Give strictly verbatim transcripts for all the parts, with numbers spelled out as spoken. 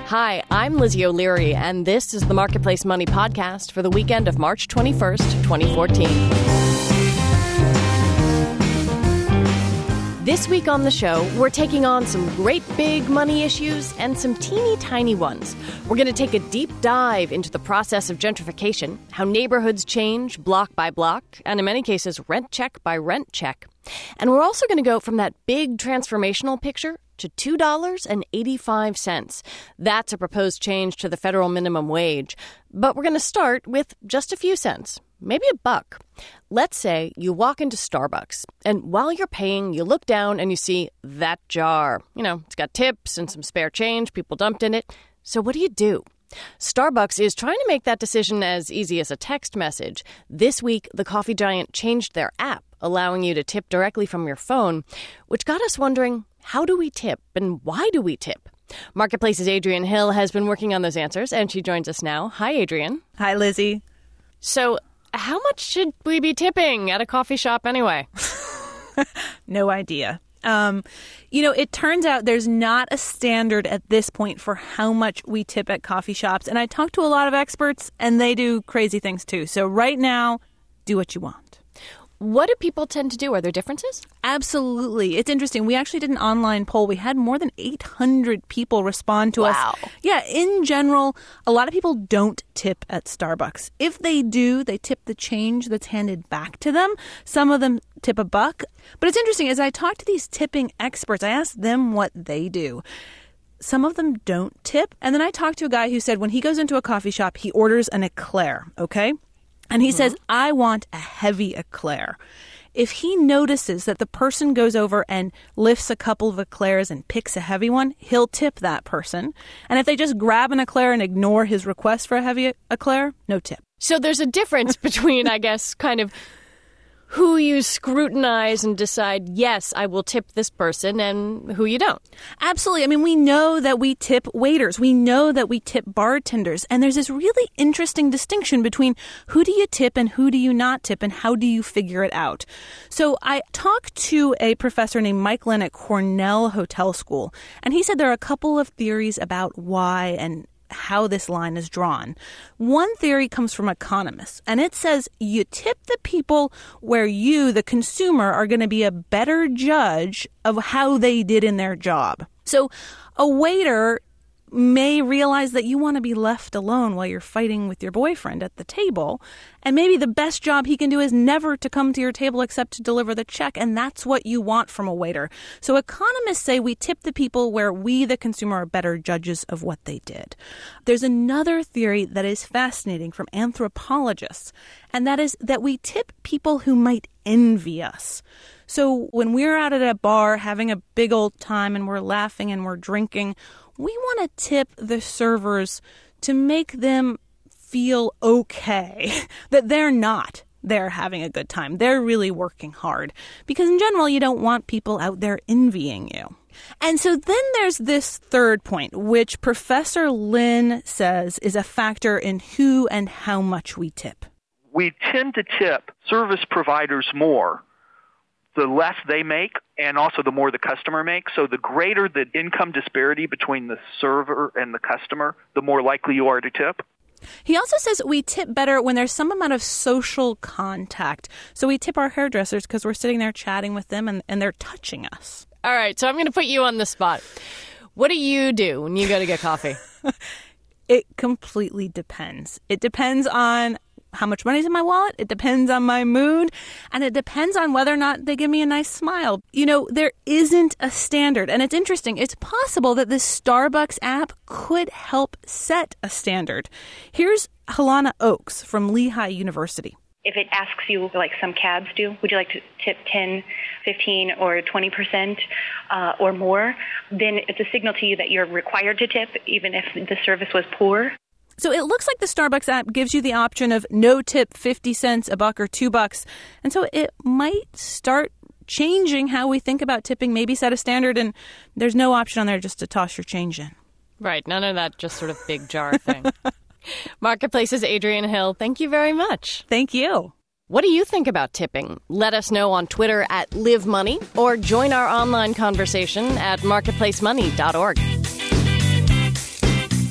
Hi, I'm Lizzie O'Leary, and this is the Marketplace Money Podcast for the weekend of March twenty-first, twenty fourteen. This week on the show, we're taking on some great big money issues and some teeny tiny ones. We're going to take a deep dive into the process of gentrification, how neighborhoods change block by block, and in many cases, rent check by rent check. And we're also going to go from that big transformational picture to two dollars and eighty-five cents. That's a proposed change to the federal minimum wage. But we're going to start with just a few cents, maybe a buck. Let's say you walk into Starbucks, and while you're paying, you look down and you see that jar. You know, it's got tips and some spare change, people dumped in it. So what do you do? Starbucks is trying to make that decision as easy as a text message. This week, the coffee giant changed their app, allowing you to tip directly from your phone, which got us wondering, how do we tip and why do we tip? Marketplace's Adrienne Hill has been working on those answers, and she joins us now. Hi, Adrienne. Hi, Lizzie. So how much should we be tipping at a coffee shop anyway? No idea. Um, you know, it turns out there's not a standard at this point for how much we tip at coffee shops. And I talked to a lot of experts, and they do crazy things too. So right now, do what you want. What do people tend to do? Are there differences? Absolutely. It's interesting. We actually did an online poll. We had more than eight hundred people respond to wow. us. Yeah, in general, a lot of people don't tip at Starbucks. If they do, they tip the change that's handed back to them. Some of them tip a buck. But it's interesting. As I talk to these tipping experts, I ask them what they do. Some of them don't tip. And then I talked to a guy who said when he goes into a coffee shop, he orders an eclair, okay? And he mm-hmm. says, I want a heavy eclair. If he notices that the person goes over and lifts a couple of eclairs and picks a heavy one, he'll tip that person. And if they just grab an eclair and ignore his request for a heavy eclair, no tip. So there's a difference between, I guess, kind of who you scrutinize and decide, yes, I will tip this person, and who you don't. Absolutely. I mean, we know that we tip waiters. We know that we tip bartenders. And there's this really interesting distinction between who do you tip and who do you not tip, and how do you figure it out? So I talked to a professor named Mike Lynn at Cornell Hotel School, and he said there are a couple of theories about why and how this line is drawn. One theory comes from economists, and it says you tip the people where you, the consumer, are going to be a better judge of how they did in their job. So a waiter may realize that you want to be left alone while you're fighting with your boyfriend at the table. And maybe the best job he can do is never to come to your table except to deliver the check. And that's what you want from a waiter. So economists say we tip the people where we, the consumer, are better judges of what they did. There's another theory that is fascinating from anthropologists, and that is that we tip people who might envy us. So when we're out at a bar having a big old time and we're laughing and we're drinking, we want to tip the servers to make them feel okay, that they're not there having a good time. They're really working hard. Because in general, you don't want people out there envying you. And so then there's this third point, which Professor Lynn says is a factor in who and how much we tip. We tend to tip service providers more the less they make, and also the more the customer makes. So the greater the income disparity between the server and the customer, the more likely you are to tip. He also says we tip better when there's some amount of social contact. So we tip our hairdressers because we're sitting there chatting with them and, and they're touching us. All right, so I'm going to put you on the spot. What do you do when you go to get coffee? It completely depends. It depends on how much money's in my wallet. It depends on my mood. And it depends on whether or not they give me a nice smile. You know, there isn't a standard. And it's interesting. It's possible that this Starbucks app could help set a standard. Here's Helena Oakes from Lehigh University. If it asks you, like some cabs do, would you like to tip ten, fifteen, or twenty percent uh, or more, then it's a signal to you that you're required to tip, even if the service was poor. So it looks like the Starbucks app gives you the option of no tip, fifty cents, a buck, or two bucks. And so it might start changing how we think about tipping, maybe set a standard, and there's no option on there just to toss your change in. Right. None of that just sort of big jar thing. Marketplace's Adrienne Hill, thank you very much. Thank you. What do you think about tipping? Let us know on Twitter at Live Money or join our online conversation at marketplace money dot org.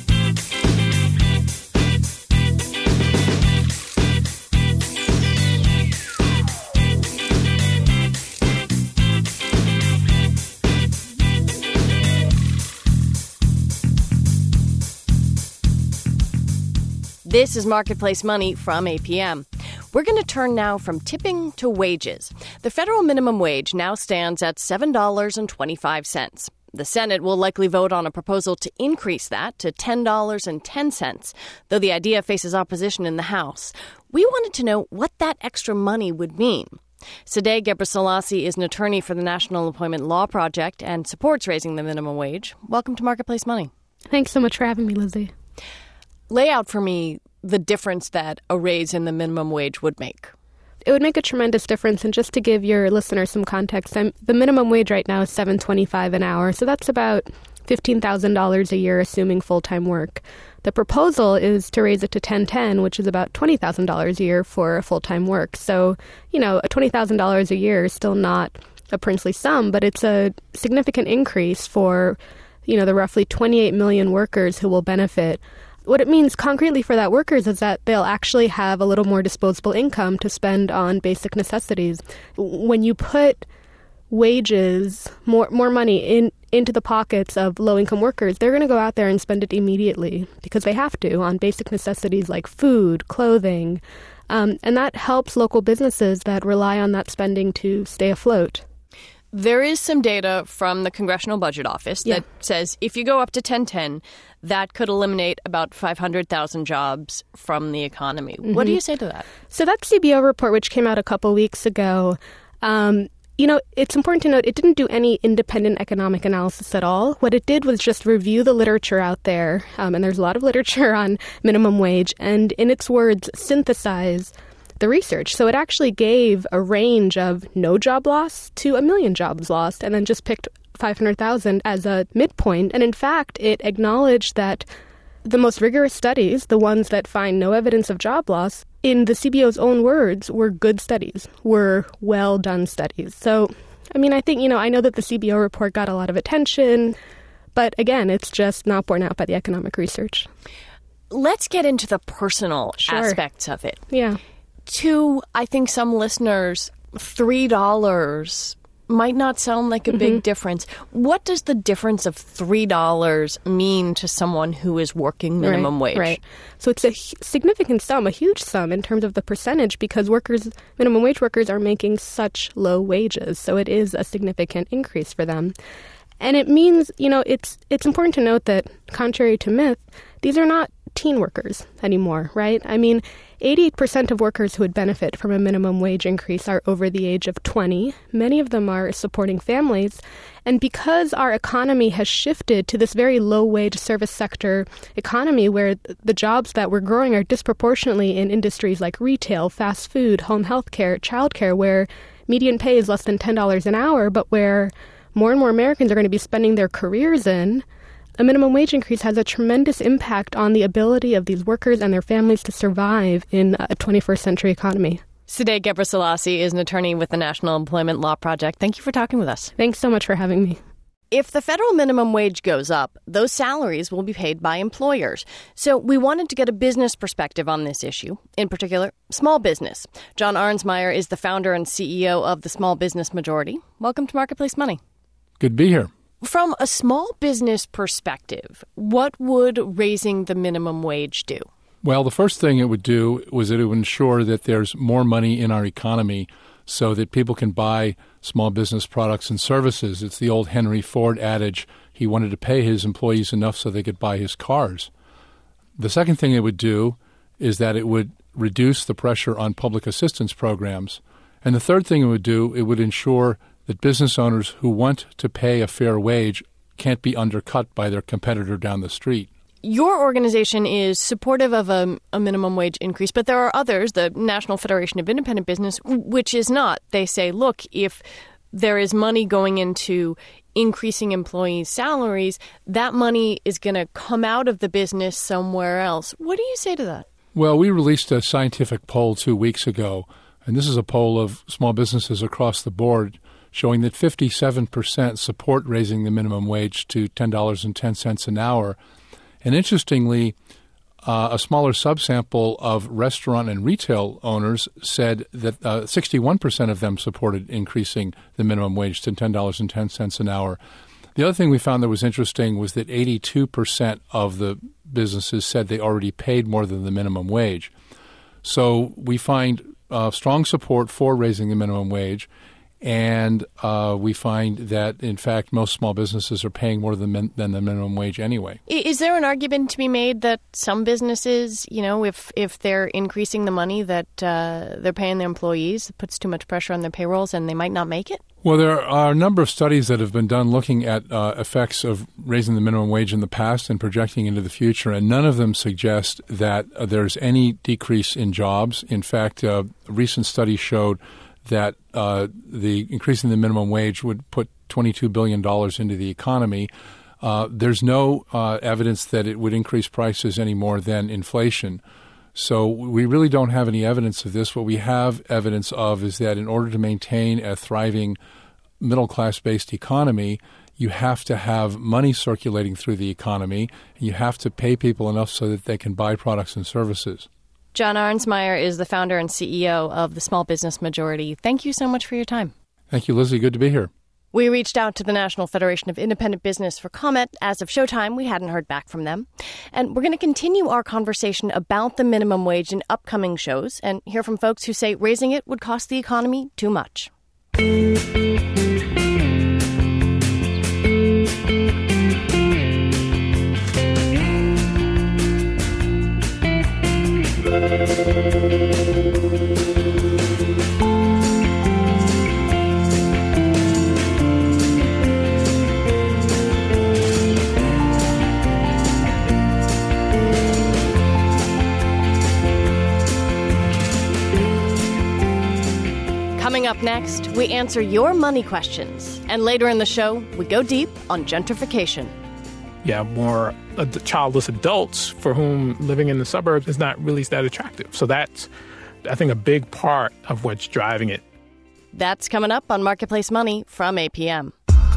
This is Marketplace Money from A P M. We're going to turn now from tipping to wages. The federal minimum wage now stands at seven dollars and twenty-five cents. The Senate will likely vote on a proposal to increase that to ten dollars and ten cents, though the idea faces opposition in the House. We wanted to know what that extra money would mean. Sadeh Ghebreslassie is an attorney for the National Employment Law Project and supports raising the minimum wage. Welcome to Marketplace Money. Thanks so much for having me, Lizzie. Lay out for me the difference that a raise in the minimum wage would make. It would make a tremendous difference. And just to give your listeners some context, I'm, the minimum wage right now is seven dollars and twenty-five cents an hour. So that's about fifteen thousand dollars a year, assuming full-time work. The proposal is to raise it to ten ten, which is about twenty thousand dollars a year for full-time work. So, you know, twenty thousand dollars a year is still not a princely sum, but it's a significant increase for, you know, the roughly twenty-eight million workers who will benefit. What it means concretely for that workers is that they'll actually have a little more disposable income to spend on basic necessities. When you put wages, more more money in into the pockets of low-income workers, they're going to go out there and spend it immediately because they have to on basic necessities like food, clothing, um, and that helps local businesses that rely on that spending to stay afloat. There is some data from the Congressional Budget Office that yeah. says if you go up to ten ten, that could eliminate about five hundred thousand jobs from the economy. Mm-hmm. What do you say to that? So that C B O report, which came out a couple weeks ago, um, you know, it's important to note it didn't do any independent economic analysis at all. What it did was just review the literature out there, um, and there's a lot of literature on minimum wage, and in its words, synthesize the research. So it actually gave a range of no job loss to a million jobs lost, and then just picked five hundred thousand as a midpoint. And in fact, it acknowledged that the most rigorous studies, the ones that find no evidence of job loss, in the C B O's own words, were good studies, were well-done studies. So, I mean, I think, you know, I know that the C B O report got a lot of attention, but again, it's just not borne out by the economic research. Let's get into the personal sure. aspects of it. Yeah. To, I think, some listeners, three dollars might not sound like a big mm-hmm. difference. What does the difference of three dollars mean to someone who is working minimum right, wage? Right. So it's a significant sum, a huge sum in terms of the percentage because workers, minimum wage workers are making such low wages. So it is a significant increase for them. And it means, you know, it's it's important to note that contrary to myth, these are not teen workers anymore, right? I mean, eighty percent of workers who would benefit from a minimum wage increase are over the age of twenty. Many of them are supporting families. And because our economy has shifted to this very low-wage service sector economy where the jobs that we're growing are disproportionately in industries like retail, fast food, home health care, childcare, where median pay is less than ten dollars an hour, but where more and more Americans are going to be spending their careers in, a minimum wage increase has a tremendous impact on the ability of these workers and their families to survive in a twenty-first century economy. Sadeh Ghebreslassie is an attorney with the National Employment Law Project. Thank you for talking with us. Thanks so much for having me. If the federal minimum wage goes up, those salaries will be paid by employers. So we wanted to get a business perspective on this issue, in particular, small business. John Arnsmeyer is the founder and C E O of the Small Business Majority. Welcome to Marketplace Money. Good to be here. From a small business perspective, what would raising the minimum wage do? Well, the first thing it would do was it would ensure that there's more money in our economy so that people can buy small business products and services. It's the old Henry Ford adage, he wanted to pay his employees enough so they could buy his cars. The second thing it would do is that it would reduce the pressure on public assistance programs. And the third thing it would do, it would ensure that business owners who want to pay a fair wage can't be undercut by their competitor down the street. Your organization is supportive of a, a minimum wage increase, but there are others, the National Federation of Independent Business, which is not. They say, look, if there is money going into increasing employees' salaries, that money is going to come out of the business somewhere else. What do you say to that? Well, we released a scientific poll two weeks ago, and this is a poll of small businesses across the board showing that fifty-seven percent support raising the minimum wage to ten dollars and ten cents an hour. And interestingly, uh, a smaller subsample of restaurant and retail owners said that uh, sixty-one percent of them supported increasing the minimum wage to ten dollars and ten cents an hour. The other thing we found that was interesting was that eighty-two percent of the businesses said they already paid more than the minimum wage. So we find uh, strong support for raising the minimum wage, and uh, we find that, in fact, most small businesses are paying more than, min- than the minimum wage anyway. Is there an argument to be made that some businesses, you know, if if they're increasing the money that uh, they're paying their employees, it puts too much pressure on their payrolls and they might not make it? Well, there are a number of studies that have been done looking at uh, effects of raising the minimum wage in the past and projecting into the future, and none of them suggest that uh, there's any decrease in jobs. In fact, uh, a recent study showed that uh, the increasing the minimum wage would put twenty-two billion dollars into the economy. Uh, there's no uh, evidence that it would increase prices any more than inflation. So we really don't have any evidence of this. What we have evidence of is that in order to maintain a thriving middle-class-based economy, you have to have money circulating through the economy, and you have to pay people enough so that they can buy products and services. John Arnsmeyer is the founder and C E O of the Small Business Majority. Thank you so much for your time. Thank you, Lizzie. Good to be here. We reached out to the National Federation of Independent Business for comment. As of showtime, we hadn't heard back from them. And we're going to continue our conversation about the minimum wage in upcoming shows and hear from folks who say raising it would cost the economy too much. Coming up next, we answer your money questions. And later in the show, we go deep on gentrification. Yeah, more ad- childless adults for whom living in the suburbs is not really that attractive. So that's, I think, a big part of what's driving it. That's coming up on Marketplace Money from A P M.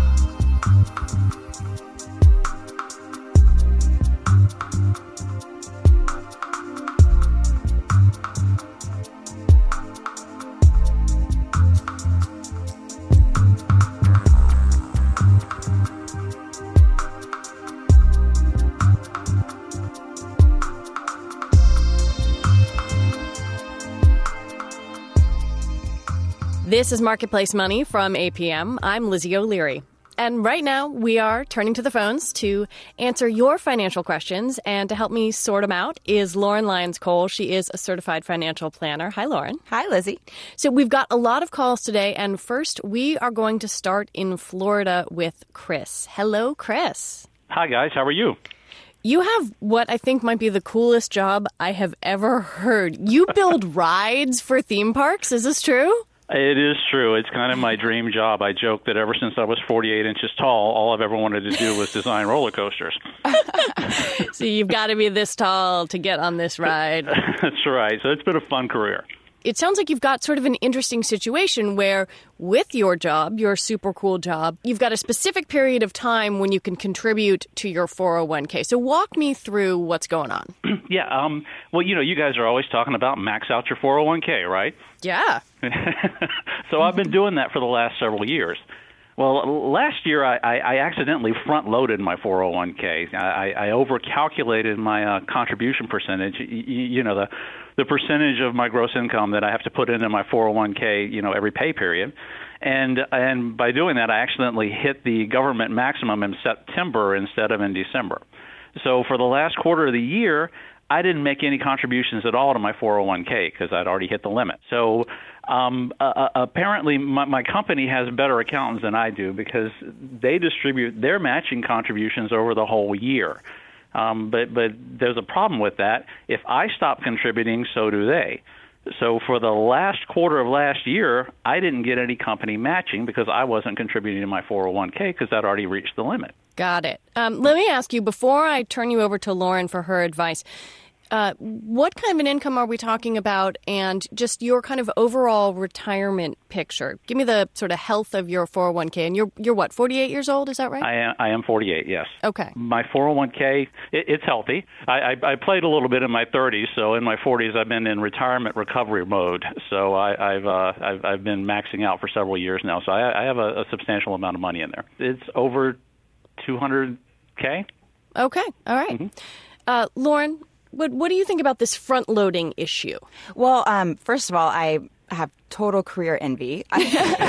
This is Marketplace Money from A P M. I'm Lizzie O'Leary. And right now, we are turning to the phones to answer your financial questions. And to help me sort them out is Lauren Lyons-Cole. She is a certified financial planner. Hi, Lauren. Hi, Lizzie. So we've got a lot of calls today. And first, we are going to start in Florida with Chris. Hello, Chris. Hi, guys. How are you? You have what I think might be the coolest job I have ever heard. You build rides for theme parks. Is this true? It is true. It's kind of my dream job. I joke that ever since I was forty-eight inches tall, all I've ever wanted to do was design roller coasters. So you've got to be this tall to get on this ride. That's right. So it's been a fun career. It sounds like you've got sort of an interesting situation where with your job, your super cool job, you've got a specific period of time when you can contribute to your four oh one k. So walk me through what's going on. Yeah. Um, well, you know, you guys are always talking about max out your four oh one k, right? Yeah. So I've been doing that for the last several years. Well, last year I, I, I accidentally front-loaded my four oh one k. I, I overcalculated my uh, contribution percentage. You, you know, the the percentage of my gross income that I have to put into my four oh one k, you know, every pay period. And and by doing that, I accidentally hit the government maximum in September instead of in December. So for the last quarter of the year, I didn't make any contributions at all to my four oh one k because I'd already hit the limit. So um, uh, apparently my, my company has better accountants than I do because they distribute their matching contributions over the whole year. Um, but but there's a problem with that. If I stop contributing, so do they. So for the last quarter of last year, I didn't get any company matching because I wasn't contributing to my four oh one k because I'd already reached the limit. Got it. Um, let me ask you, before I turn you over to Lauren for her advice, uh, what kind of an income are we talking about and just your kind of overall retirement picture? Give me the sort of health of your four oh one k. And you're, you're what, forty-eight years old? Is that right? I am, I am forty-eight, yes. Okay. My four oh one k, it, it's healthy. I, I, I played a little bit in my thirties, so in my forties I've been in retirement recovery mode. So I, I've, uh, I've I've been maxing out for several years now. So I, I have a, a substantial amount of money in there. It's over two hundred K. Okay. All right. Mm-hmm. Uh, Lauren, what, what do you think about this front-loading issue? Well, um, first of all, I have total career envy. And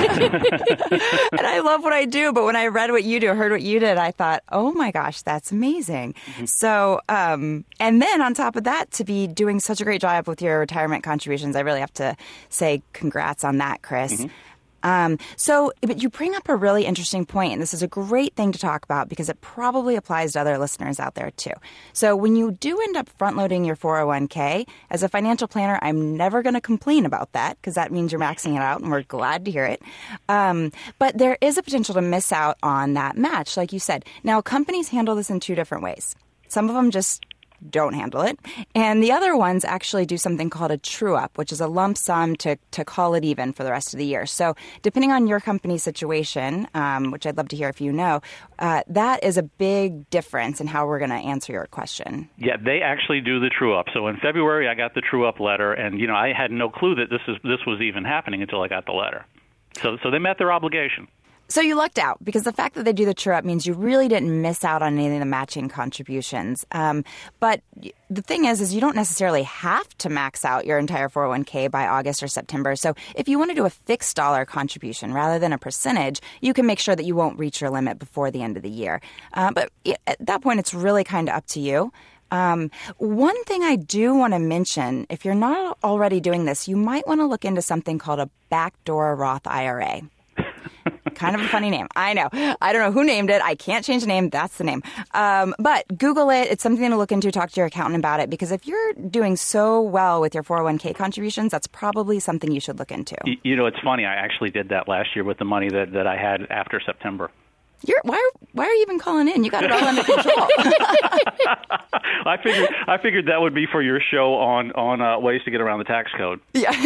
I love what I do, but when I read what you do, heard what you did, I thought, oh my gosh, that's amazing. Mm-hmm. So, um, and then on top of that, to be doing such a great job with your retirement contributions, I really have to say congrats on that, Chris. Mm-hmm. Um, so, but you bring up a really interesting point, and this is a great thing to talk about because it probably applies to other listeners out there too. So when you do end up front-loading your four oh one k, as a financial planner, I'm never going to complain about that because that means you're maxing it out, and we're glad to hear it. Um, but there is a potential to miss out on that match, like you said. Now, companies handle this in two different ways. Some of them just don't handle it. And the other ones actually do something called a true-up, which is a lump sum to, to call it even for the rest of the year. So depending on your company's situation, um, which I'd love to hear if you know, uh, that is a big difference in how we're going to answer your question. Yeah, they actually do the true-up. So in February, I got the true-up letter, and you know I had no clue that this is this was even happening until I got the letter. So so they met their obligation. So you lucked out because the fact that they do the true-up means you really didn't miss out on any of the matching contributions. Um, but the thing is, is you don't necessarily have to max out your entire four oh one k by August or September. So if you want to do a fixed dollar contribution rather than a percentage, you can make sure that you won't reach your limit before the end of the year. Uh, but at that point, it's really kind of up to you. Um, one thing I do want to mention, if you're not already doing this, you might want to look into something called a backdoor Roth I R A. Kind of a funny name. I know. I don't know who named it. I can't change the name. That's the name. Um, but Google it. It's something to look into. Talk to your accountant about it. Because if you're doing so well with your four oh one k contributions, that's probably something you should look into. You, you know, it's funny. I actually did that last year with the money that, that I had after September. You're, why, are, why are you even calling in? You got it all under control. I figured I figured that would be for your show on, on uh, ways to get around the tax code.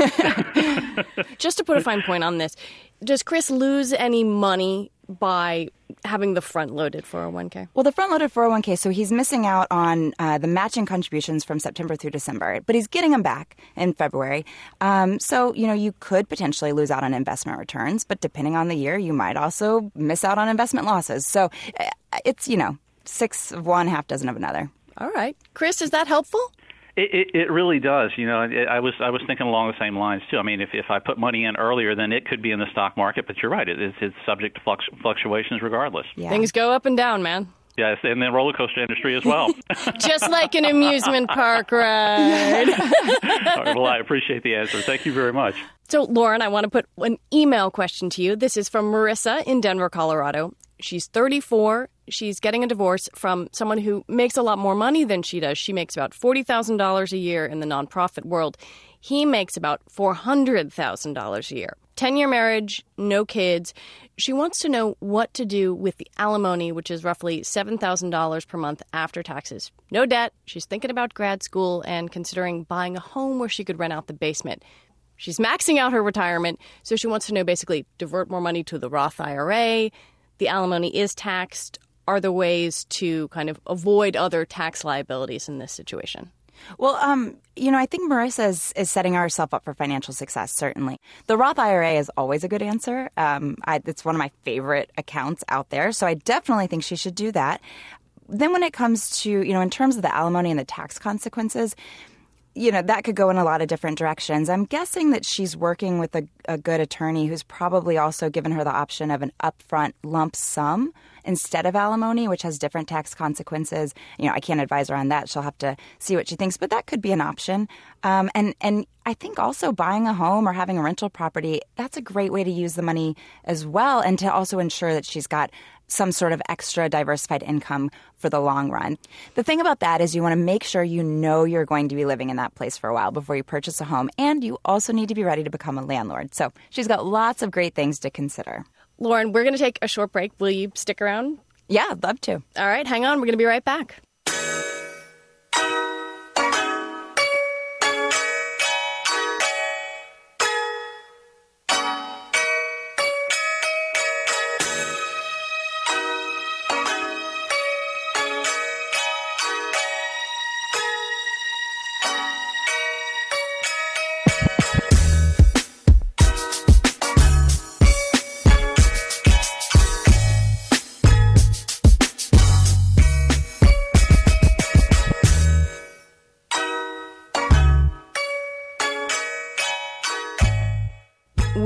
Yeah. Just to put a fine point on this, does Chris lose any money by having the front-loaded four oh one k? Well, the front-loaded four oh one k, so he's missing out on uh, the matching contributions from September through December, but he's getting them back in February. Um, so, you know, you could potentially lose out on investment returns, but depending on the year, you might also miss out on investment losses. So uh, it's, you know, six of one, half dozen of another. All right. Chris, is that helpful? It, it, it really does. You know, it, I was I was thinking along the same lines too. I mean, if, if I put money in earlier, then it could be in the stock market. But you're right; it, it's, it's subject to flux, fluctuations regardless. Yeah. Things go up and down, man. Yes, and the roller coaster industry as well. Just like an amusement park ride. All right, well, I appreciate the answer. Thank you very much. So, Lauren, I want to put an email question to you. This is from Marissa in Denver, Colorado. She's thirty-four. She's getting a divorce from someone who makes a lot more money than she does. She makes about forty thousand dollars a year in the nonprofit world. He makes about four hundred thousand dollars a year. ten-year marriage, no kids. She wants to know what to do with the alimony, which is roughly seven thousand dollars per month after taxes. No debt. She's thinking about grad school and considering buying a home where she could rent out the basement. She's maxing out her retirement, so she wants to know basically divert more money to the Roth I R A. The alimony is taxed. Are there ways to kind of avoid other tax liabilities in this situation? Well, um, you know, I think Marissa is, is setting herself up for financial success, certainly. The Roth I R A is always a good answer. Um, I, it's one of my favorite accounts out there, so I definitely think she should do that. Then when it comes to, you know, in terms of the alimony and the tax consequences, you know, that could go in a lot of different directions. I'm guessing that she's working with a, a good attorney who's probably also given her the option of an upfront lump sum instead of alimony, which has different tax consequences. You know, I can't advise her on that. She'll have to see what she thinks, but that could be an option. Um, and, and I think also buying a home or having a rental property, that's a great way to use the money as well, and to also ensure that she's got some sort of extra diversified income for the long run. The thing about that is you want to make sure you know you're going to be living in that place for a while before you purchase a home, and you also need to be ready to become a landlord. So she's got lots of great things to consider. Lauren, we're going to take a short break. Will you stick around? Yeah, I'd love to. All right, hang on. We're going to be right back.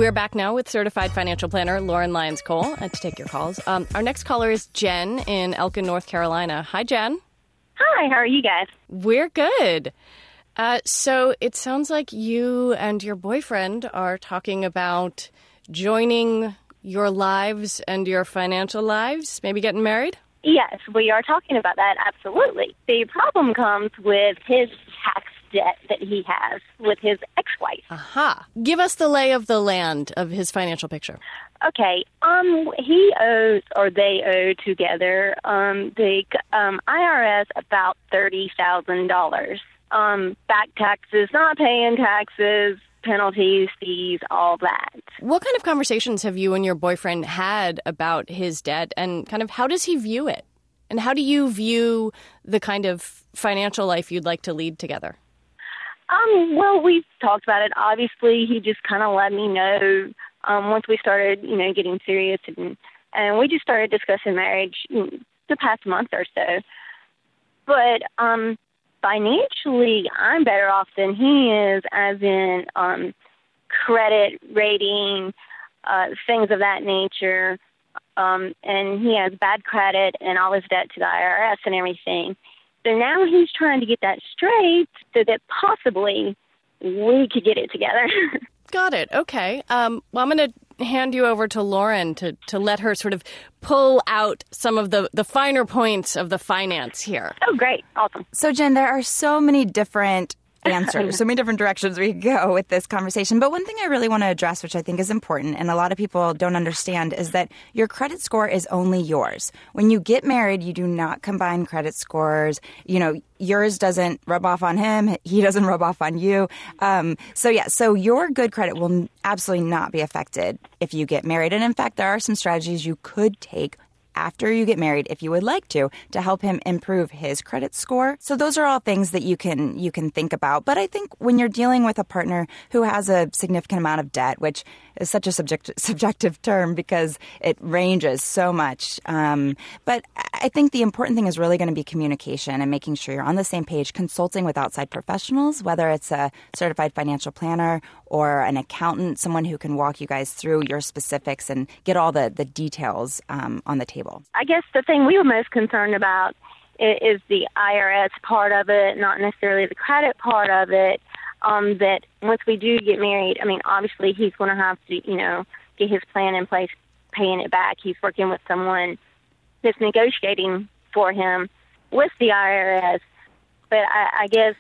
We're back now with certified financial planner Lauren Lyons-Cole uh, to take your calls. Um, our next caller is Jen in Elkin, North Carolina. Hi, Jen. Hi, how are you guys? We're good. Uh, so it sounds like you and your boyfriend are talking about joining your lives and your financial lives, maybe getting married? Yes, we are talking about that, absolutely. The problem comes with his tax debt that he has with his ex-wife. Aha. Give us the lay of the land of his financial picture. Okay, um, he owes, or they owe together, um, the um, I R S about thirty thousand dollars. Um, back taxes, not paying taxes, penalties, fees, all that. What kind of conversations have you and your boyfriend had about his debt, and kind of how does he view it? And how do you view the kind of financial life you'd like to lead together? Um, well, we've talked about it. Obviously, he just kind of let me know um, once we started, you know, getting serious, and, and we just started discussing marriage the past month or so. But um financially, I'm better off than he is, as in um, credit rating, uh, things of that nature. Um, and he has bad credit and all his debt to the I R S and everything. So now he's trying to get that straight so that possibly we could get it together. Got it. Okay. Um, well, I'm going to hand you over to Lauren to, to let her sort of pull out some of the, the finer points of the finance here. Oh, great. Awesome. So, Jen, there are so many different answers, so many different directions we could go with this conversation. But one thing I really want to address, which I think is important, and a lot of people don't understand, is that your credit score is only yours. When you get married, you do not combine credit scores. You know, yours doesn't rub off on him. He doesn't rub off on you. Um, so, yeah, so your good credit will absolutely not be affected if you get married. And in fact, there are some strategies you could take after you get married, if you would like to, to help him improve his credit score. So those are all things that you can you can think about. But I think when you're dealing with a partner who has a significant amount of debt, which is such a subject, subjective term because it ranges so much. Um, but I think the important thing is really going to be communication and making sure you're on the same page, consulting with outside professionals, whether it's a certified financial planner or an accountant, someone who can walk you guys through your specifics and get all the, the details um, on the table. I guess the thing we were most concerned about is the I R S part of it, not necessarily the credit part of it. Um, that once we do get married, I mean, obviously he's going to have to, you know, get his plan in place, paying it back. He's working with someone that's negotiating for him with the I R S. But I, I guess,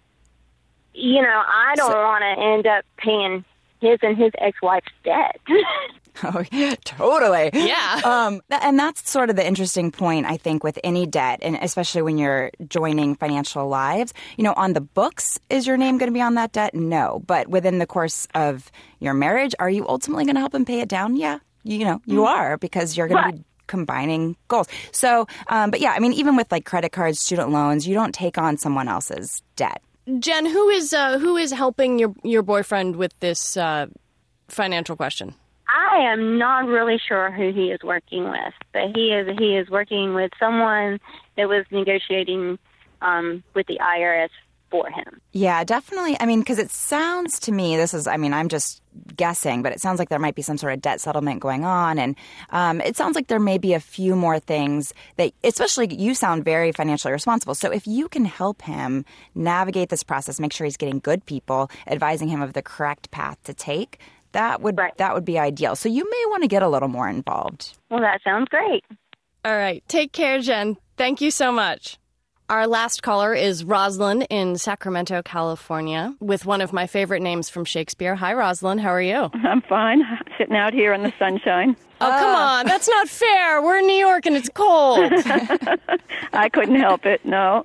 you know, I don't so, want to end up paying his and his ex-wife's debt. Oh, totally. Yeah. Um, and that's sort of the interesting point, I think, with any debt, and especially when you're joining financial lives. You know, on the books, is your name going to be on that debt? No. But within the course of your marriage, are you ultimately going to help him pay it down? Yeah. You know, you mm-hmm. are, because you're going to be combining goals. So, um, but yeah, I mean, even with like credit cards, student loans, you don't take on someone else's debt. Jen, who is uh, who is helping your your boyfriend with this uh, financial question? I am not really sure who he is working with, but he is he is working with someone that was negotiating um, with the I R S for him. Yeah, definitely. I mean, because it sounds to me, this is, I mean, I'm just guessing, but it sounds like there might be some sort of debt settlement going on. And um, it sounds like there may be a few more things that, especially you sound very financially responsible. So if you can help him navigate this process, make sure he's getting good people, advising him of the correct path to take, that would right. that would be ideal. So you may want to get a little more involved. Well, that sounds great. All right. Take care, Jen. Thank you so much. Our last caller is Rosalind in Sacramento, California, with one of my favorite names from Shakespeare. Hi, Rosalind. How are you? I'm fine. Sitting out here in the sunshine. Oh, uh. come on. That's not fair. We're in New York and it's cold. I couldn't help it. No.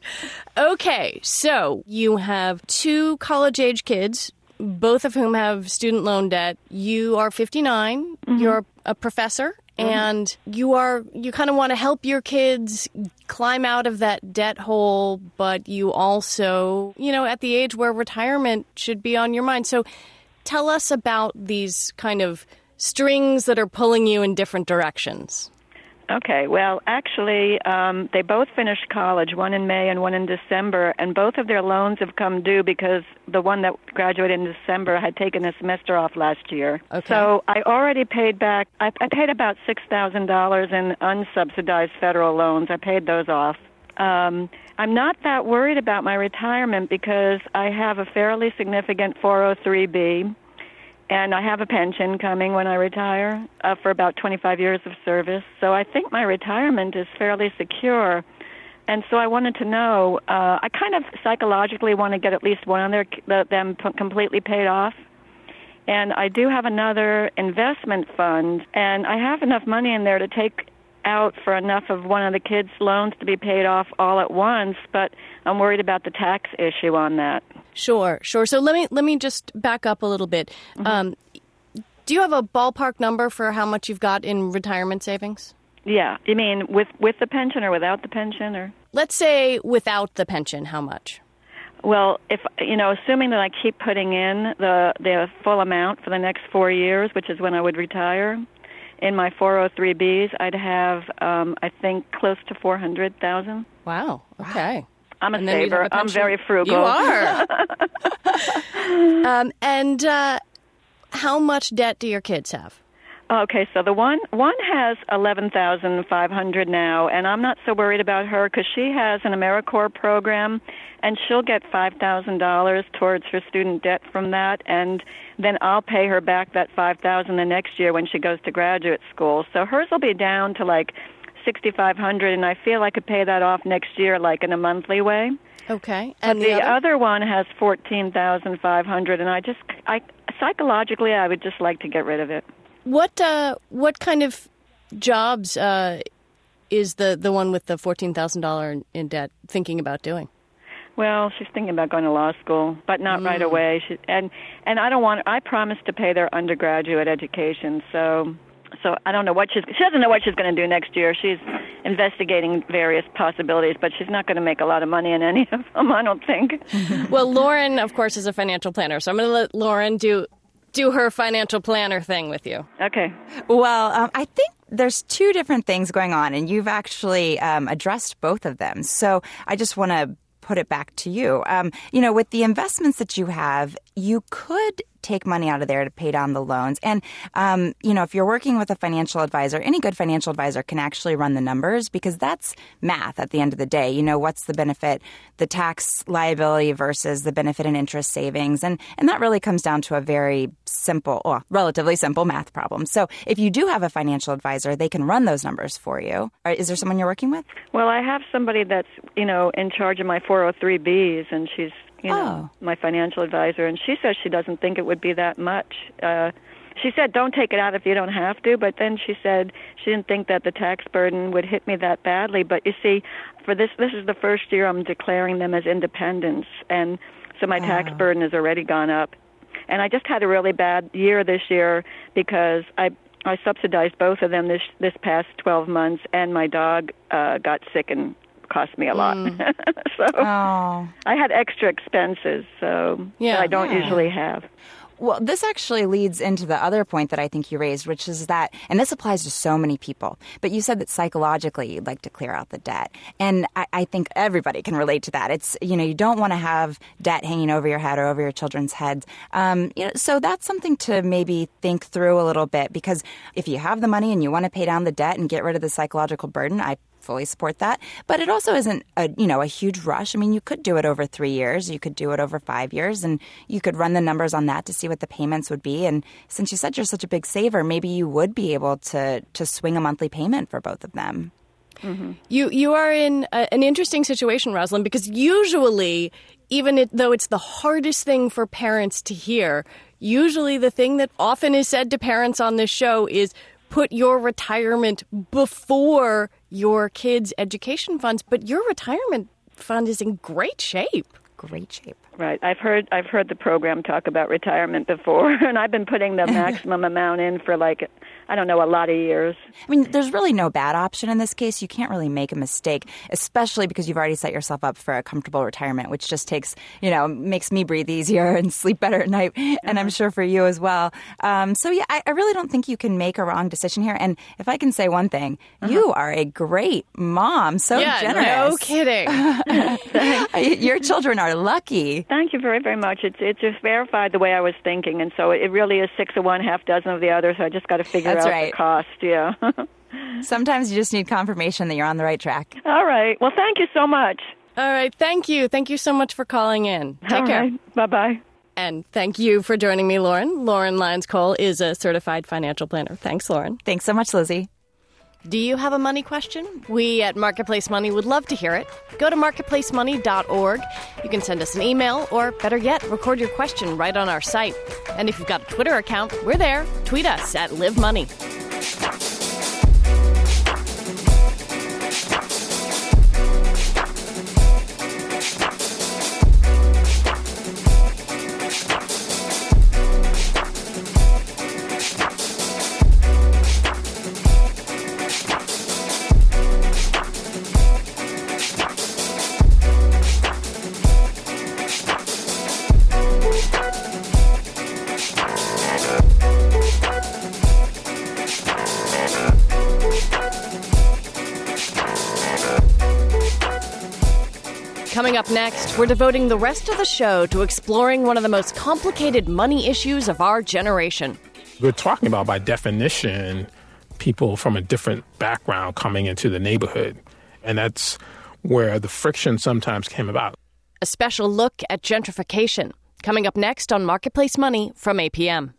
Okay. So you have two college-age kids, both of whom have student loan debt. You are fifty-nine. Mm-hmm. You're a professor. And you are you kind of want to help your kids climb out of that debt hole, but you also, you know, at the age where retirement should be on your mind. So tell us about these kind of strings that are pulling you in different directions. Okay, well, actually, um, they both finished college, one in May and one in December, and both of their loans have come due because the one that graduated in December had taken a semester off last year. Okay. So I already paid back, I, I paid about six thousand dollars in unsubsidized federal loans. I paid those off. Um, I'm not that worried about my retirement because I have a fairly significant four oh three B. And I have a pension coming when I retire uh, for about twenty-five years of service. So I think my retirement is fairly secure. And so I wanted to know, uh, I kind of psychologically want to get at least one of their, the, them p- completely paid off. And I do have another investment fund, and I have enough money in there to take out for enough of one of the kids' loans to be paid off all at once, but I'm worried about the tax issue on that. Sure, sure. So let me let me just back up a little bit. Mm-hmm. Um, do you have a ballpark number for how much you've got in retirement savings? Yeah. You mean with, with the pension or without the pension? Or let's say without the pension, how much? Well, if you know, assuming that I keep putting in the the full amount for the next four years, which is when I would retire, in my four oh three B's, I'd have, um, I think, close to four hundred thousand dollars. Wow. Okay. I'm a and saver. I'm very frugal. You are. um, and uh, how much debt do your kids have? Okay, so the one one has eleven thousand five hundred dollars now, and I'm not so worried about her because she has an AmeriCorps program, and she'll get five thousand dollars towards her student debt from that, and then I'll pay her back that five thousand dollars the next year when she goes to graduate school. So hers will be down to like sixty-five hundred dollars, and I feel I could pay that off next year like in a monthly way. Okay. And but the, the other? other one has fourteen thousand five hundred dollars, and I just, I psychologically, I would just like to get rid of it. What uh, what kind of jobs uh, is the, the one with the fourteen thousand dollars in debt thinking about doing? Well, she's thinking about going to law school, but not mm. right away. She, and and I don't want. I promised to pay their undergraduate education, so so I don't know what she's. She doesn't know what she's going to do next year. She's investigating various possibilities, but she's not going to make a lot of money in any of them, I don't think. Well, Lauren, of course, is a financial planner, so I'm going to let Lauren do. do her financial planner thing with you. Okay. Well, um, I think there's two different things going on, and you've actually um, addressed both of them. So I just want to put it back to you. Um, you know, with the investments that you have, you could take money out of there to pay down the loans. And, um, you know, if you're working with a financial advisor, any good financial advisor can actually run the numbers because that's math at the end of the day. You know, what's the benefit, the tax liability versus the benefit and interest savings. And, and that really comes down to a very simple, well, relatively simple math problem. So if you do have a financial advisor, they can run those numbers for you. Is there someone you're working with? Well, I have somebody that's, you know, in charge of my four oh three B's, and she's you know, oh. my financial advisor, and she says she doesn't think it would be that much. Uh, she said, don't take it out if you don't have to, but then she said she didn't think that the tax burden would hit me that badly. But you see, for this, this is the first year I'm declaring them as independents, and so my oh. tax burden has already gone up. And I just had a really bad year this year because I I subsidized both of them this this past twelve months, and my dog uh, got sick and cost me a lot. Mm. so oh. I had extra expenses, so yeah, that I don't yeah. usually have. Well, this actually leads into the other point that I think you raised, which is that, and this applies to so many people, but you said that psychologically you'd like to clear out the debt. And I, I think everybody can relate to that. It's, you know, you don't want to have debt hanging over your head or over your children's heads. Um, you know, so that's something to maybe think through a little bit, because if you have the money and you want to pay down the debt and get rid of the psychological burden, I fully support that. But it also isn't a, you know, a huge rush. I mean, you could do it over three years. You could do it over five years. And you could run the numbers on that to see what the payments would be. And since you said you're such a big saver, maybe you would be able to, to swing a monthly payment for both of them. Mm-hmm. You you are in a, an interesting situation, Rosalind, because usually, even it, though it's the hardest thing for parents to hear, usually the thing that often is said to parents on this show is put your retirement before your kids' education funds. But your retirement fund is in great shape. Great shape. Right. I've heard I've heard the program talk about retirement before, and I've been putting the maximum amount in for like I don't know, a lot of years. I mean, there's really no bad option in this case. You can't really make a mistake, especially because you've already set yourself up for a comfortable retirement, which just takes, you know, makes me breathe easier and sleep better at night. Mm-hmm. And I'm sure for you as well. Um, so, yeah, I, I really don't think you can make a wrong decision here. And if I can say one thing, uh-huh. you are a great mom. So yeah, generous. No kidding. Your children are lucky. Thank you very, very much. It's, it just verified the way I was thinking. And so it really is six of one, half dozen of the other. So I just got to figure That's out right. the cost. Yeah. Sometimes you just need confirmation that you're on the right track. All right. Well, thank you so much. All right. Thank you. Thank you so much for calling in. Take All care. Right. Bye-bye. And thank you for joining me, Lauren. Lauren Lyons-Cole is a certified financial planner. Thanks, Lauren. Thanks so much, Lizzie. Do you have a money question? We at Marketplace Money would love to hear it. Go to marketplace money dot org. You can send us an email, or better yet, record your question right on our site. And if you've got a Twitter account, we're there. Tweet us at Live Money. Coming up next, we're devoting the rest of the show to exploring one of the most complicated money issues of our generation. We're talking about, by definition, people from a different background coming into the neighborhood. And that's where the friction sometimes came about. A special look at gentrification. Coming up next on Marketplace Money from A P M.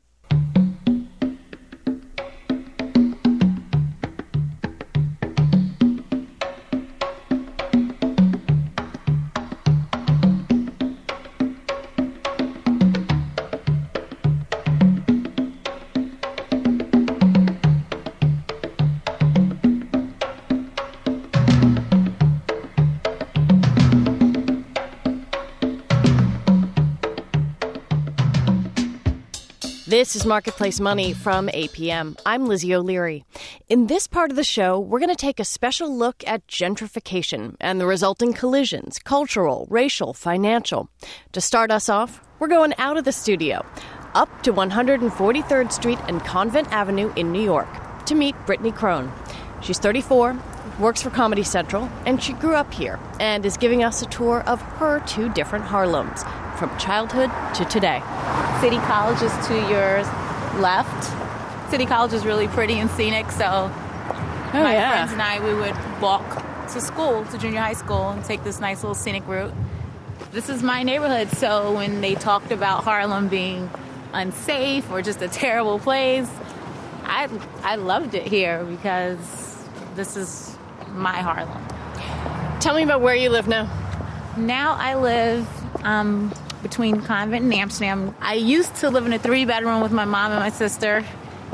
This is Marketplace Money from A P M. I'm Lizzie O'Leary. In this part of the show, we're going to take a special look at gentrification and the resulting collisions, cultural, racial, financial. To start us off, we're going out of the studio, up to one hundred forty-third Street and Convent Avenue in New York, to meet Brittany Crone. She's thirty-four, works for Comedy Central, and she grew up here and is giving us a tour of her two different Harlems, from childhood to today. City College is to your left. City College is really pretty and scenic, so oh, my yeah. friends and I, we would walk to school, to junior high school, and take this nice little scenic route. This is my neighborhood, so when they talked about Harlem being unsafe or just a terrible place, I, I loved it here because this is my Harlem. Tell me about where you live now. Now I live um, between Convent and Amsterdam. I used to live in a three-bedroom with my mom and my sister,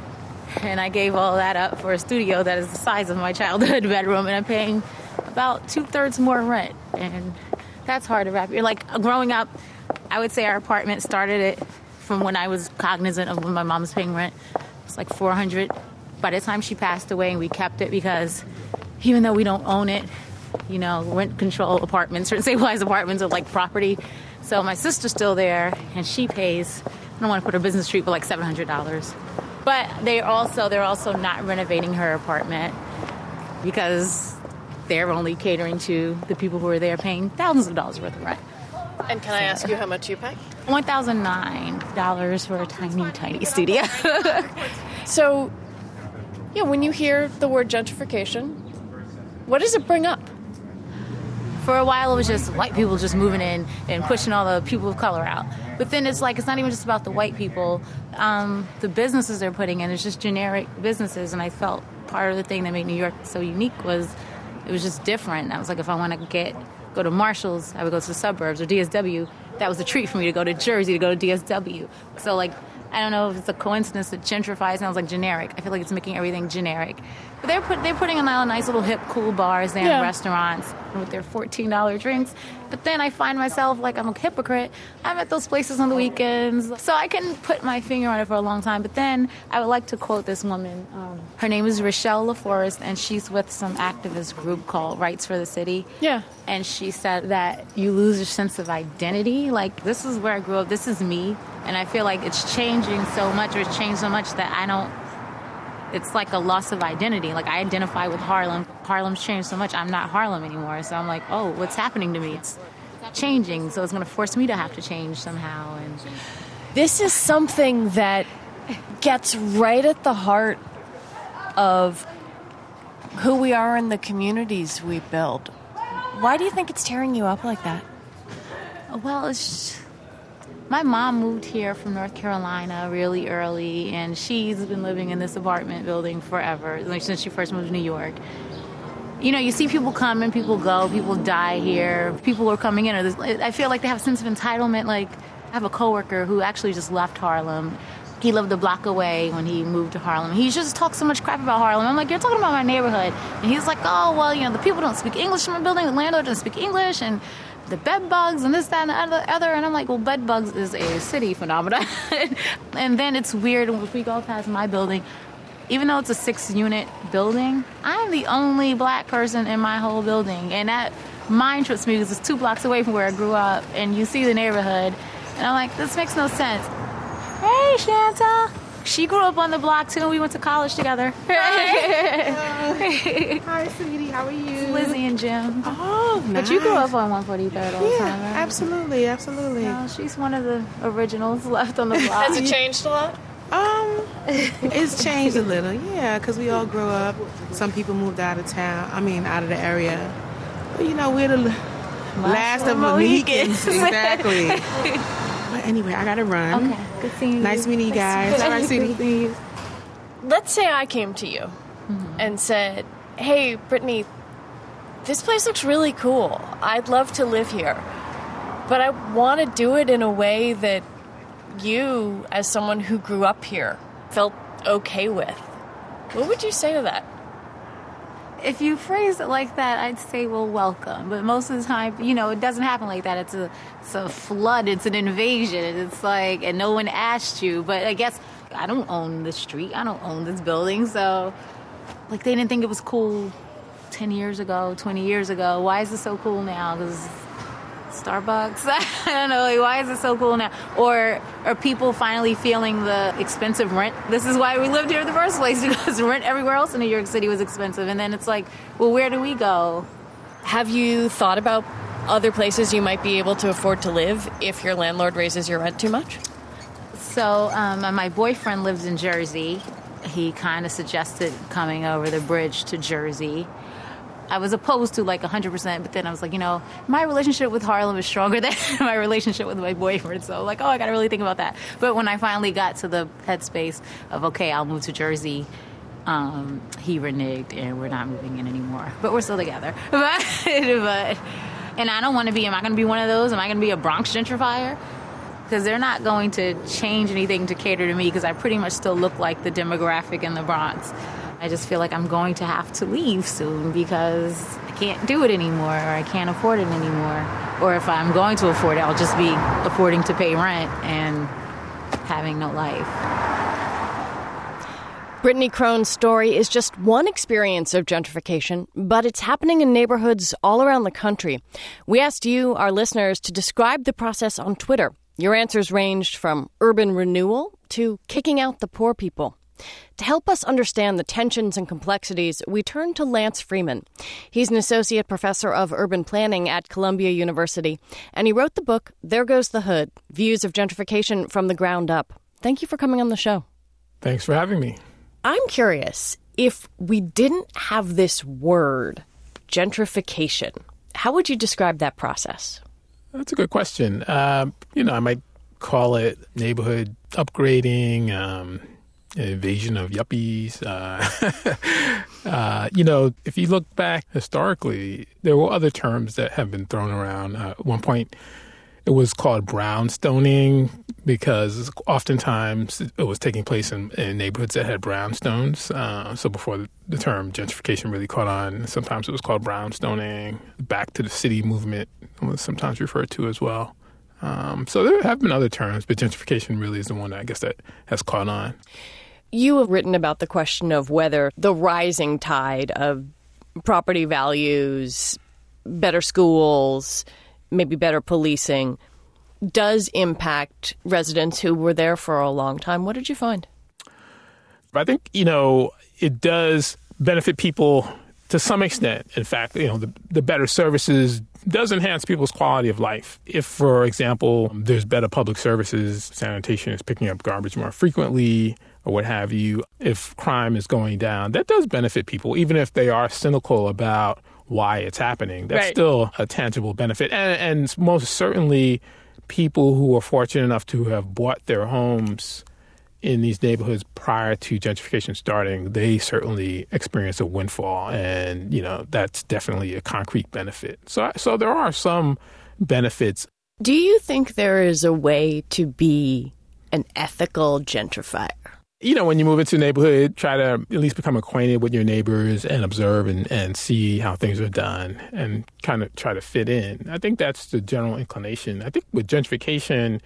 and I gave all that up for a studio that is the size of my childhood bedroom, and I'm paying about two-thirds more rent, and that's hard to wrap. You're like, growing up, I would say our apartment started it from when I was cognizant of when my mom was paying rent. It's like four hundred dollars. By the time she passed away, and we kept it because even though we don't own it, you know, rent control apartments, certain stabilized apartments are like property. So my sister's still there, and she pays, I don't want to put her business street, but like seven hundred dollars. But they also, they're also not renovating her apartment because they're only catering to the people who are there paying thousands of dollars worth of rent. And can I ask you how much you pay? one thousand nine dollars for a tiny, tiny studio. So, yeah, when you hear the word gentrification, what does it bring up? For a while, it was just white people just moving in and pushing all the people of color out. But then it's like, it's not even just about the white people. Um, the businesses they're putting in, it's just generic businesses. And I felt part of the thing that made New York so unique was it was just different. I was like, if I want to get go to Marshall's, I would go to the suburbs, or D S W. That was a treat for me to go to Jersey, to go to D S W. So, like, I don't know if it's a coincidence that gentrify sounds like generic. I feel like it's making everything generic. They're put they're putting in a nice little hip, cool bars there Yeah. and restaurants with their fourteen dollar drinks. But then I find myself like I'm a hypocrite. I'm at those places on the weekends, so I can put my finger on it for a long time. But then I would like to quote this woman. Um, her name is Rochelle LaForest, and she's with some activist group called Rights for the City. Yeah. And she said that you lose your sense of identity. Like, this is where I grew up. This is me. And I feel like it's changing so much, or it's changed so much that I don't... It's like a loss of identity. Like, I identify with Harlem. Harlem's changed so much. I'm not Harlem anymore. So I'm like, oh, what's happening to me? It's changing. So it's going to force me to have to change somehow. And This is something that gets right at the heart of who we are in the communities we build. Why do you think it's tearing you up like that? Well, it's... My mom moved here from North Carolina really early, and she's been living in this apartment building forever, like since she first moved to New York. You know, you see people come and people go, people die here, people are coming in. Or this, I feel like they have a sense of entitlement. Like, I have a coworker who actually just left Harlem. He lived a block away when he moved to Harlem. He just talks so much crap about Harlem. I'm like, you're talking about my neighborhood. And he's like, oh, well, you know, the people don't speak English in my building, the landlord doesn't speak English, and the bed bugs and this, that, and the other, other. And I'm like, well, bed bugs is a city phenomenon. And then it's weird if we go past my building, even though it's a six-unit building, I'm the only black person in my whole building. And that mind trips me because it's two blocks away from where I grew up, and you see the neighborhood. And I'm like, this makes no sense. Hey, Shanta. She grew up on the block, too. We went to college together. Hi. Hi, sweetie. How are you? Lizzie and Jim. Oh, nice. But you grew up on one forty-third all the yeah, time, right? absolutely, absolutely. No, she's one of the originals left on the block. Has it changed a lot? Um, it's changed a little, yeah, because we all grew up. Some people moved out of town, I mean, out of the area. But, you know, we're the last, last of the Mohicans. Exactly. But anyway, I got to run. Okay, good seeing you. Nice meeting you guys. All right, sweetie. Let's say I came to you mm-hmm. and said, hey, Brittany, this place looks really cool. I'd love to live here. But I want to do it in a way that you, as someone who grew up here, felt okay with. What would you say to that? If you phrase it like that, I'd say, well, welcome. But most of the time, you know, it doesn't happen like that. It's a, it's a flood. It's an invasion. It's like, and no one asked you. But I guess I don't own the street. I don't own this building. So, like, they didn't think it was cool ten years ago, twenty years ago. Why is it so cool now? Because Starbucks? I don't know. Like, why is it so cool now? Or are people finally feeling the expensive rent? This is why we lived here in the first place, because rent everywhere else in New York City was expensive. And then it's like, well, where do we go? Have you thought about other places you might be able to afford to live if your landlord raises your rent too much? So um, my boyfriend lives in Jersey. He kind of suggested coming over the bridge to Jersey. I was opposed to like one hundred percent, but then I was like, you know, my relationship with Harlem is stronger than my relationship with my boyfriend. So like, oh, I got to really think about that. But when I finally got to the headspace of, okay, I'll move to Jersey, um, he reneged and we're not moving in anymore. But we're still together. But, but and I don't want to be, am I going to be one of those? Am I going to be a Bronx gentrifier? Because they're not going to change anything to cater to me because I pretty much still look like the demographic in the Bronx. I just feel like I'm going to have to leave soon because I can't do it anymore, or I can't afford it anymore. Or if I'm going to afford it, I'll just be affording to pay rent and having no life. Brittany Crone's story is just one experience of gentrification, but it's happening in neighborhoods all around the country. We asked you, our listeners, to describe the process on Twitter. Your answers ranged from urban renewal to kicking out the poor people. To help us understand the tensions and complexities, we turn to Lance Freeman. He's an associate professor of urban planning at Columbia University, and he wrote the book, There Goes the Hood, Views of Gentrification from the Ground Up. Thank you for coming on the show. Thanks for having me. I'm curious, if we didn't have this word, gentrification, how would you describe that process? That's a good question. Uh, you know, I might call it neighborhood upgrading, um, invasion of yuppies. Uh, uh, you know, if you look back historically, there were other terms that have been thrown around. Uh, at one point, It was called brownstoning because oftentimes it was taking place in, in neighborhoods that had brownstones. Uh, so before the, the term gentrification really caught on, sometimes it was called brownstoning. Back to the city movement was sometimes referred to as well. Um, so there have been other terms, but gentrification really is the one, I guess, that has caught on. You have written about the question of whether the rising tide of property values, better schools, maybe better policing, does impact residents who were there for a long time. What did you find? I think, you know, it does benefit people to some extent. In fact, you know, the, the better services does enhance people's quality of life. If, for example, there's better public services, sanitation is picking up garbage more frequently, or what have you, if crime is going down, that does benefit people, even if they are cynical about why it's happening. That's right. Still a tangible benefit. And, and most certainly people who are fortunate enough to have bought their homes in these neighborhoods prior to gentrification starting, they certainly experience a windfall. And, you know, that's definitely a concrete benefit. So, so there are some benefits. Do you think there is a way to be an ethical gentrifier? You know, when you move into a neighborhood, try to at least become acquainted with your neighbors and observe and, and see how things are done and kind of try to fit in. I think that's the general inclination. I think with gentrification,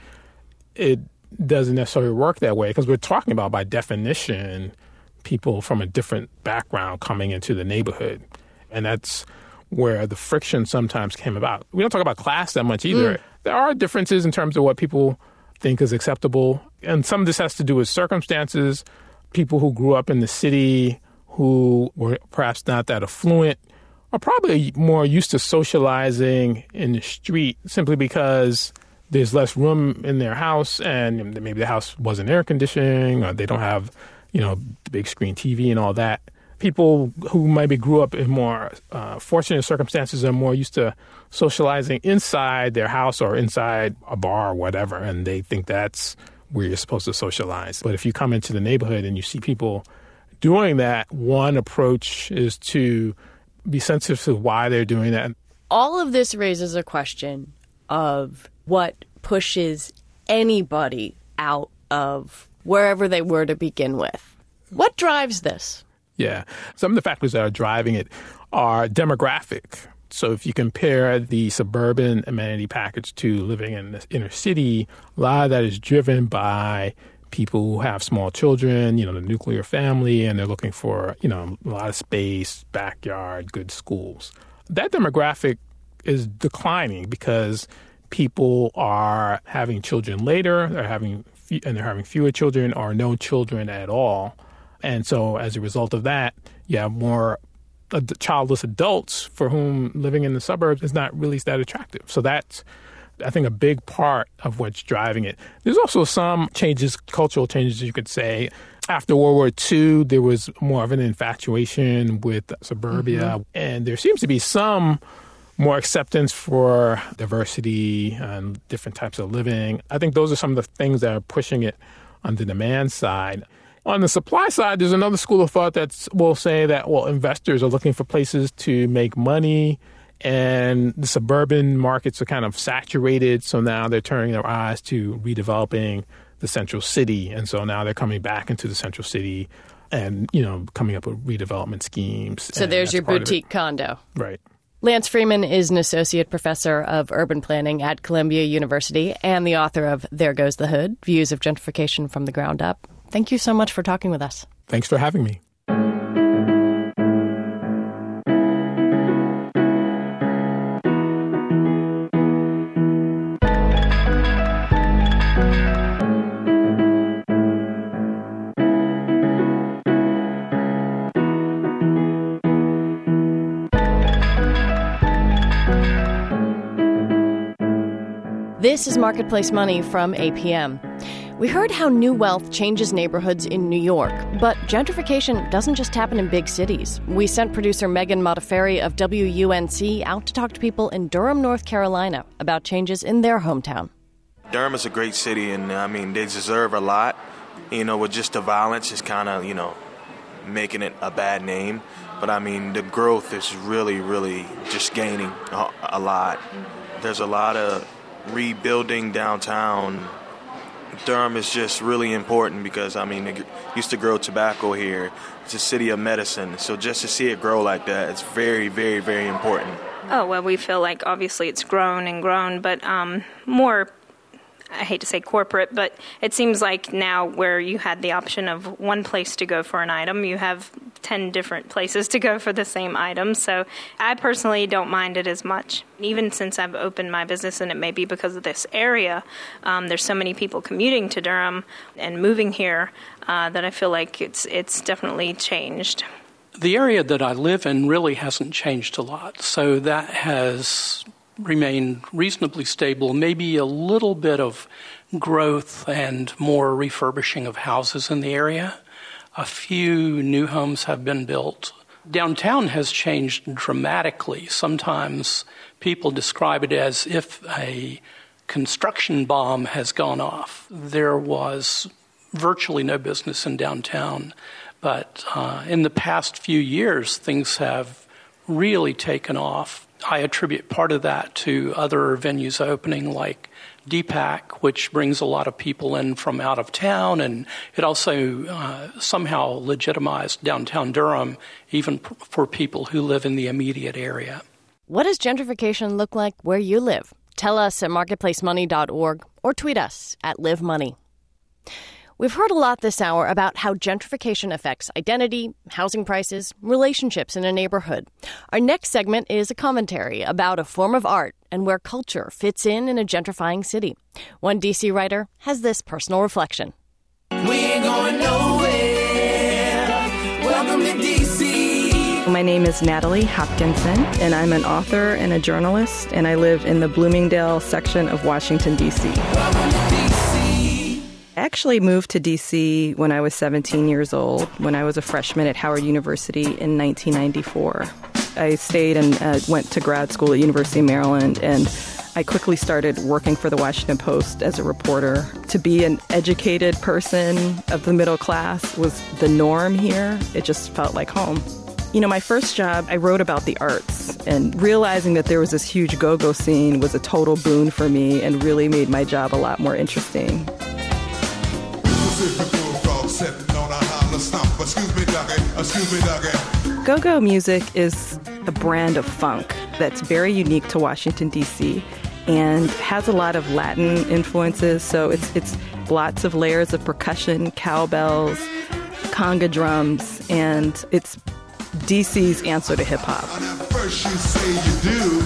it doesn't necessarily work that way because we're talking about, by definition, people from a different background coming into the neighborhood. And that's where the friction sometimes came about. We don't talk about class that much either. Mm. There are differences in terms of what people think is acceptable. And some of this has to do with circumstances. People who grew up in the city who were perhaps not that affluent are probably more used to socializing in the street simply because there's less room in their house and maybe the house wasn't air conditioning or they don't have, you know, the big screen T V and all that. People who maybe grew up in more uh, fortunate circumstances are more used to socializing inside their house or inside a bar or whatever, and they think that's where you're supposed to socialize. But if you come into the neighborhood and you see people doing that, one approach is to be sensitive to why they're doing that. All of this raises a question of what pushes anybody out of wherever they were to begin with. What drives this? Yeah. Some of the factors that are driving it are demographic. So if you compare the suburban amenity package to living in the inner city, a lot of that is driven by people who have small children, you know, the nuclear family, and they're looking for, you know, a lot of space, backyard, good schools. That demographic is declining because people are having children later, they're having and they're having fewer children or no children at all. And so as a result of that, you have more ad- childless adults for whom living in the suburbs is not really that attractive. So that's, I think, a big part of what's driving it. There's also some changes, cultural changes, you could say. After World War Two, there was more of an infatuation with suburbia. Mm-hmm. And there seems to be some more acceptance for diversity and different types of living. I think those are some of the things that are pushing it on the demand side. On the supply side, there's another school of thought that will say that, well, investors are looking for places to make money and the suburban markets are kind of saturated. So now they're turning their eyes to redeveloping the central city. And so now they're coming back into the central city and, you know, coming up with redevelopment schemes. So there's your boutique condo. Right. Lance Freeman is an associate professor of urban planning at Columbia University and the author of There Goes the Hood, Views of Gentrification from the Ground Up. Thank you so much for talking with us. Thanks for having me. This is Marketplace Money from A P M. We heard how new wealth changes neighborhoods in New York, but gentrification doesn't just happen in big cities. We sent producer Megan Modafferi of W U N C out to talk to people in Durham, North Carolina about changes in their hometown. Durham is a great city, and I mean, they deserve a lot. You know, with just the violence is kind of, you know, making it a bad name. But I mean, the growth is really, really just gaining a, a lot. There's a lot of rebuilding downtown Durham is just really important because, I mean, it used to grow tobacco here. It's a city of medicine. So just to see it grow like that, it's very, very, very important. Oh, well, we feel like obviously it's grown and grown, but um, more, I hate to say corporate, but it seems like now where you had the option of one place to go for an item, you have ten different places to go for the same item. So I personally don't mind it as much. Even since I've opened my business, and it may be because of this area, um, there's so many people commuting to Durham and moving here uh, that I feel like it's it's definitely changed. The area that I live in really hasn't changed a lot, so that has remained reasonably stable, maybe a little bit of growth and more refurbishing of houses in the area. A few new homes have been built. Downtown has changed dramatically. Sometimes people describe it as if a construction bomb has gone off. There was virtually no business in downtown, but uh, in the past few years, things have really taken off. I attribute part of that to other venues opening like D PAC, which brings a lot of people in from out of town, and it also uh, somehow legitimized downtown Durham, even p- for people who live in the immediate area. What does gentrification look like where you live? Tell us at marketplace money dot org or tweet us at live money. We've heard a lot this hour about how gentrification affects identity, housing prices, relationships in a neighborhood. Our next segment is a commentary about a form of art and where culture fits in in a gentrifying city. One D C writer has this personal reflection. We ain't going nowhere. Welcome to D C. My name is Natalie Hopkinson, and I'm an author and a journalist, and I live in the Bloomingdale section of Washington, D C. I actually moved to D C when I was seventeen years old, when I was a freshman at Howard University in nineteen ninety-four. I stayed and uh, went to grad school at University of Maryland, and I quickly started working for the Washington Post as a reporter. To be an educated person of the middle class was the norm here. It just felt like home. You know, my first job, I wrote about the arts, and realizing that there was this huge go-go scene was a total boon for me and really made my job a lot more interesting. Go-go music is a brand of funk that's very unique to Washington, D C, and has a lot of Latin influences. So it's it's lots of layers of percussion, cowbells, conga drums, and it's D C's answer to hip-hop. First you say you do,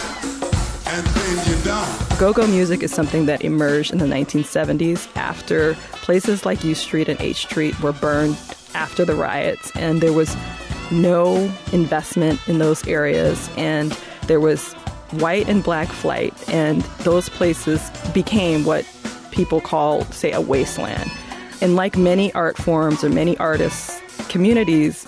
and then you don't. Go-go music is something that emerged in the nineteen seventies after places like U Street and H Street were burned after the riots, and there was no investment in those areas, and there was white and black flight, and those places became what people call, say, a wasteland. And like many art forms or many artists' communities,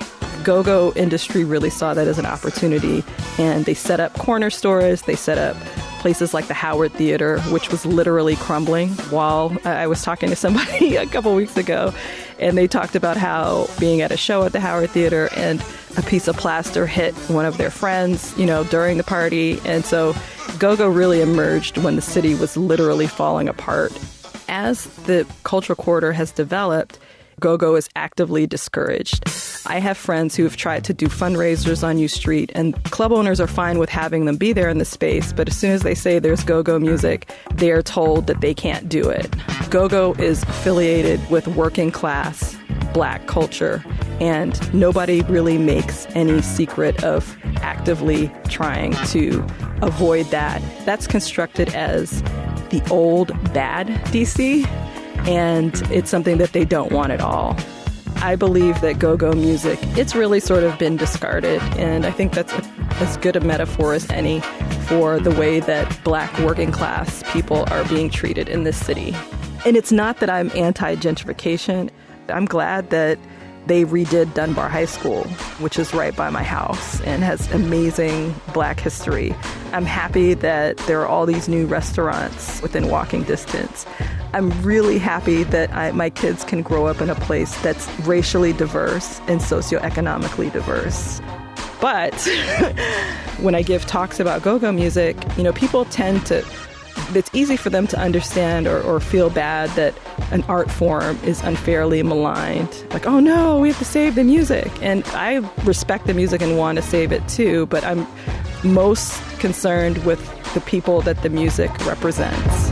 go-go industry really saw that as an opportunity, and they set up corner stores, they set up places like the Howard Theater, which was literally crumbling. While I was talking to somebody a couple weeks ago, and they talked about how being at a show at the Howard Theater and a piece of plaster hit one of their friends, you know, during the party. And so go-go really emerged when the city was literally falling apart. As the cultural corridor has developed, go-go is actively discouraged. I have friends who have tried to do fundraisers on U Street, and club owners are fine with having them be there in the space, but as soon as they say there's go-go music, they are told that they can't do it. Go-go is affiliated with working class black culture, and nobody really makes any secret of actively trying to avoid that. That's constructed as the old bad D C, and it's something that they don't want at all. I believe that go-go music, it's really sort of been discarded, and I think that's a, as good a metaphor as any for the way that black working class people are being treated in this city. And it's not that I'm anti-gentrification. I'm glad that they redid Dunbar High School, which is right by my house and has amazing black history. I'm happy that there are all these new restaurants within walking distance. I'm really happy that I, my kids can grow up in a place that's racially diverse and socioeconomically diverse. But when I give talks about go-go music, you know, people tend to it's easy for them to understand or, or feel bad that an art form is unfairly maligned. Like, oh no, we have to save the music. And I respect the music and want to save it too, but I'm most concerned with the people that the music represents.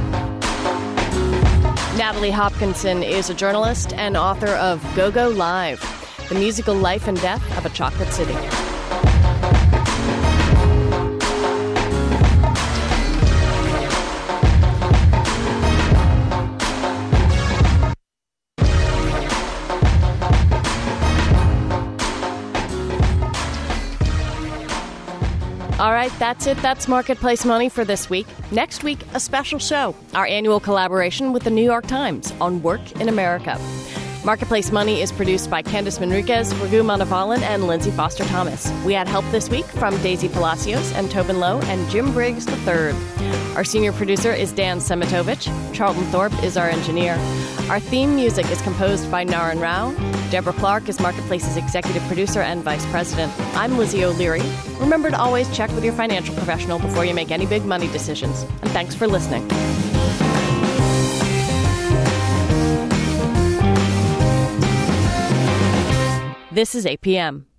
Natalie Hopkinson is a journalist and author of Go-Go Live, The Musical Life and Death of a Chocolate City. All right, that's it. That's Marketplace Money for this week. Next week, a special show, our annual collaboration with the New York Times on work in America. Marketplace Money is produced by Candice Manriquez, Raghu Manavalan, and Lindsay Foster Thomas. We had help this week from Daisy Palacios and Tobin Lowe and Jim Briggs the third. Our senior producer is Dan Semitovich. Charlton Thorpe is our engineer. Our theme music is composed by Naren Rao. Deborah Clark is Marketplace's executive producer and vice president. I'm Lizzie O'Leary. Remember to always check with your financial professional before you make any big money decisions. And thanks for listening. This is A P M.